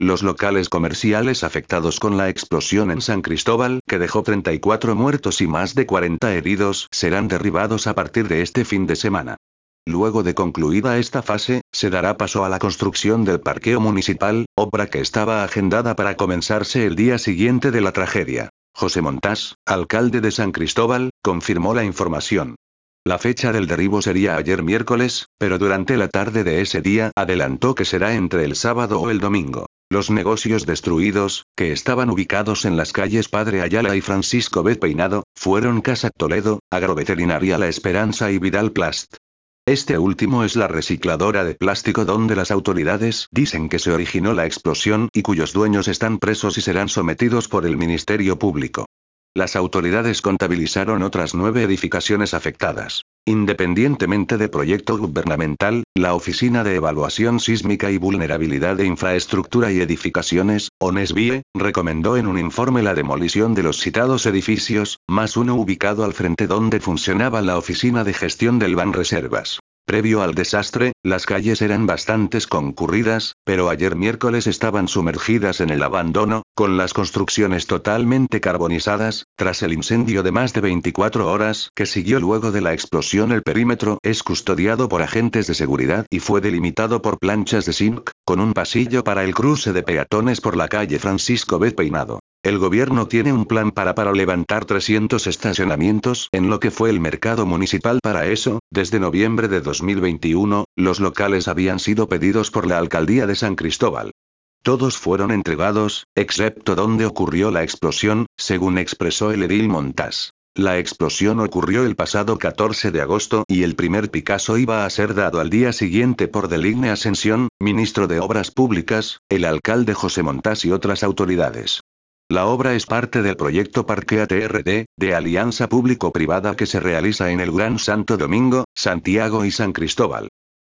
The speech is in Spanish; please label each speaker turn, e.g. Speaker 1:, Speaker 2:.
Speaker 1: Los locales comerciales afectados con la explosión en San Cristóbal, que dejó 34 muertos y más de 40 heridos, serán derribados a partir de este fin de semana. Luego de concluida esta fase, se dará paso a la construcción del parqueo municipal, obra que estaba agendada para comenzarse el día siguiente de la tragedia. José Montás, alcalde de San Cristóbal, confirmó la información. La fecha del derribo sería ayer miércoles, pero durante la tarde de ese día adelantó que será entre el sábado o el domingo. Los negocios destruidos, que estaban ubicados en las calles Padre Ayala y Francisco B. Peinado, fueron Casa Toledo, Agroveterinaria La Esperanza y Vidal Plast. Este último es la recicladora de plástico donde las autoridades dicen que se originó la explosión y cuyos dueños están presos y serán sometidos por el Ministerio Público. Las autoridades contabilizaron otras 9 edificaciones afectadas. Independientemente de proyecto gubernamental, la Oficina de Evaluación Sísmica y Vulnerabilidad de Infraestructura y Edificaciones, ONESVIE, recomendó en un informe la demolición de los citados edificios, más uno ubicado al frente donde funcionaba la Oficina de Gestión del Banreservas. Previo al desastre, las calles eran bastante concurridas, pero ayer miércoles estaban sumergidas en el abandono, con las construcciones totalmente carbonizadas. Tras el incendio de más de 24 horas que siguió luego de la explosión, el perímetro es custodiado por agentes de seguridad y fue delimitado por planchas de zinc, con un pasillo para el cruce de peatones por la calle Francisco B. Peinado. El gobierno tiene un plan para levantar 300 estacionamientos en lo que fue el mercado municipal. Para eso, desde noviembre de 2021, los locales habían sido pedidos por la alcaldía de San Cristóbal. Todos fueron entregados, excepto donde ocurrió la explosión, según expresó el edil Montás. La explosión ocurrió el pasado 14 de agosto y el primer Picasso iba a ser dado al día siguiente por Deligne Ascensión, ministro de Obras Públicas, el alcalde José Montás y otras autoridades. La obra es parte del proyecto Parquea TRD, de alianza público-privada que se realiza en el Gran Santo Domingo, Santiago y San Cristóbal.